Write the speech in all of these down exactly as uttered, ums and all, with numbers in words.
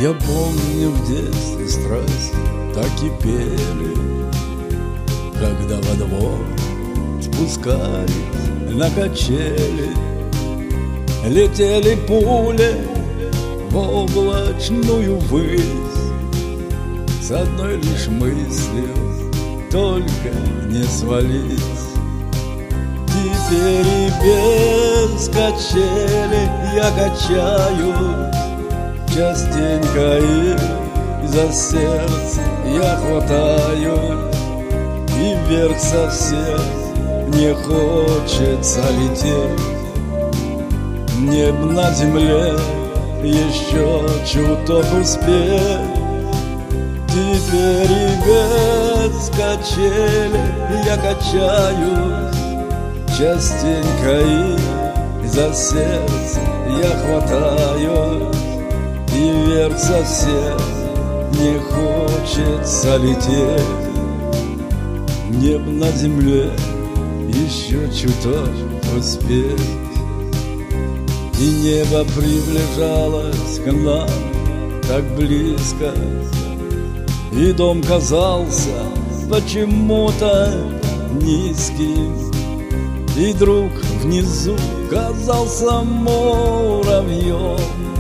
Я помню в детстве страсти так кипели, когда во двор спускались на качели. Летели пули в облачную высь с одной лишь мыслью: только не свались. Теперь и без качели я качаюсь частенько, и за сердце я хватаюсь, и вверх совсем не хочется лететь. Мне б на земле еще чуток успеть. Теперь и без качели я качаюсь частенько, и за сердце я хватаюсь, и вверх совсем не хочется лететь. Мне б на земле еще чуток успеть. И небо приближалось к нам так близко, и дом казался почему-то низким, и друг внизу казался муравьем,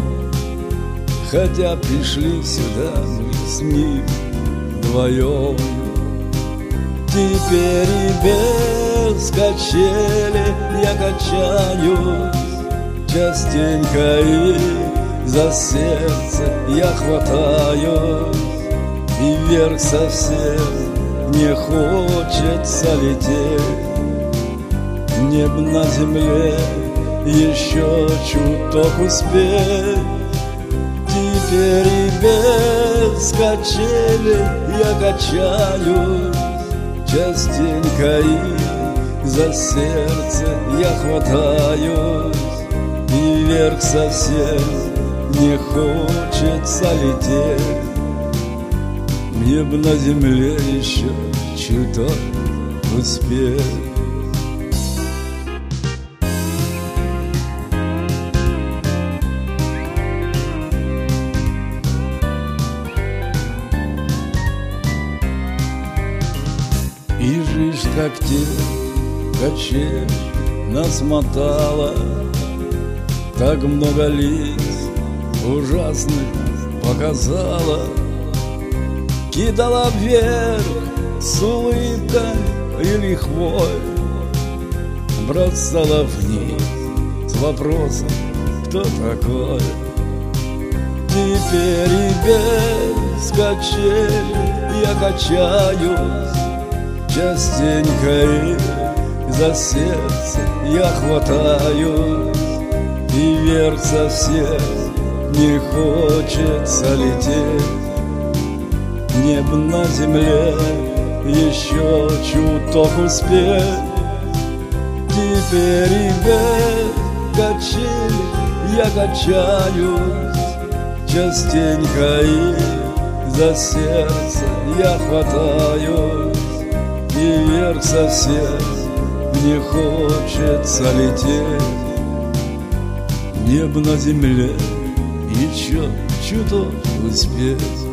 хотя пришли сюда мы с ним вдвоем. Теперь и без качели я качаюсь частенько, и за сердце я хватаюсь, и вверх совсем не хочется лететь. Мне б на земле еще чуток успеть. Теперь и без качели я качаюсь частенько, и за сердце я хватаюсь, и вверх совсем не хочется лететь. Мне б на земле еще чуток успеть. И жизнь, как те качель, нас мотала, так много лиц ужасных показала, кидала вверх с улыбкой и лихвой, бросала вниз с вопросом: кто такой? Теперь и без качели я качаюсь частенько, и за сердце я хватаюсь, и вверх совсем не хочется лететь. Мне б на земле еще чуток успеть. Теперь и без качели я качаюсь частенько, и за сердце я хватаюсь, и вверх совсем не хочется лететь. Мне б на земле еще чуток успеть.